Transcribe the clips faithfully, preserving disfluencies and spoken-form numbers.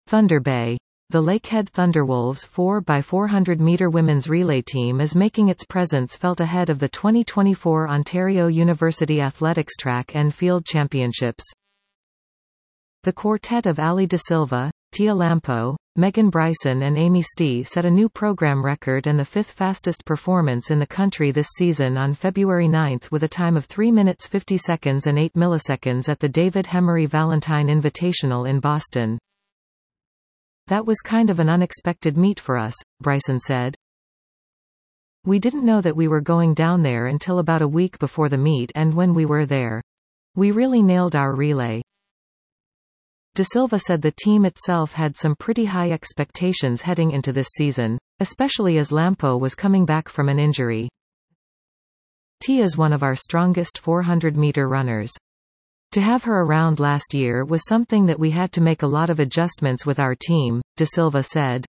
Thunder Bay. The Lakehead Thunderwolves four by four hundred meter women's relay team is making its presence felt ahead of the twenty twenty-four Ontario University Athletics Track and Field Championships. The quartet of Ali De Silva, Tia Lampo, Megan Bryson and Amy Stee set a new program record and the fifth fastest performance in the country this season on February ninth with a time of three minutes fifty seconds and eight milliseconds at the David Hemery Valentine Invitational in Boston. "That was kind of an unexpected meet for us," Bryson said. "We didn't know that we were going down there until about a week before the meet, and when we were there, we really nailed our relay." De Silva said the team itself had some pretty high expectations heading into this season, especially as Lampo was coming back from an injury. "Tia's one of our strongest four hundred meter runners. To have her around last year was something that we had to make a lot of adjustments with our team," De Silva said.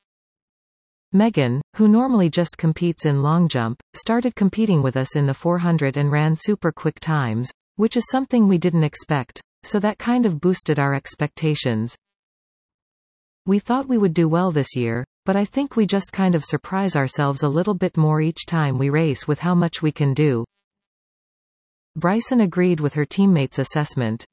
Megan, who normally just competes in long jump, started competing with us in the four hundred and ran super quick times, which is something we didn't expect, so that kind of boosted our expectations. "We thought we would do well this year, but I think we just kind of surprise ourselves a little bit more each time we race with how much we can do." Bryson agreed with her teammates' assessment.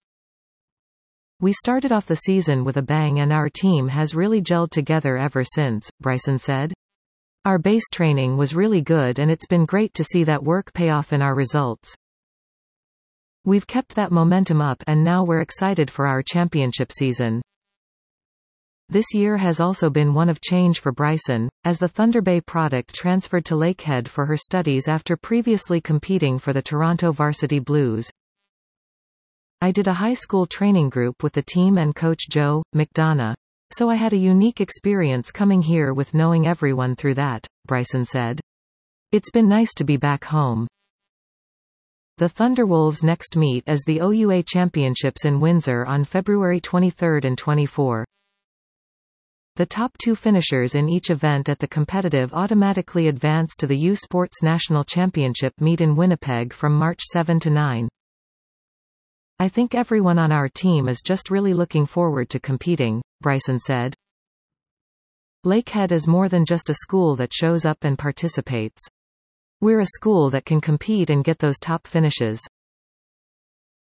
"We started off the season with a bang and our team has really gelled together ever since," Bryson said. "Our base training was really good and it's been great to see that work pay off in our results. We've kept that momentum up and now we're excited for our championship season." This year has also been one of change for Bryson, as the Thunder Bay product transferred to Lakehead for her studies after previously competing for the Toronto Varsity Blues. "I did a high school training group with the team and coach Joe McDonough, so I had a unique experience coming here with knowing everyone through that," Bryson said. "It's been nice to be back home." The Thunderwolves' next meet is the O U A Championships in Windsor on February twenty-third and twenty-fourth. The top two finishers in each event at the competitive automatically advance to the U Sports National Championship meet in Winnipeg from March seventh to ninth. "I think everyone on our team is just really looking forward to competing," Bryson said. "Lakehead is more than just a school that shows up and participates. We're a school that can compete and get those top finishes."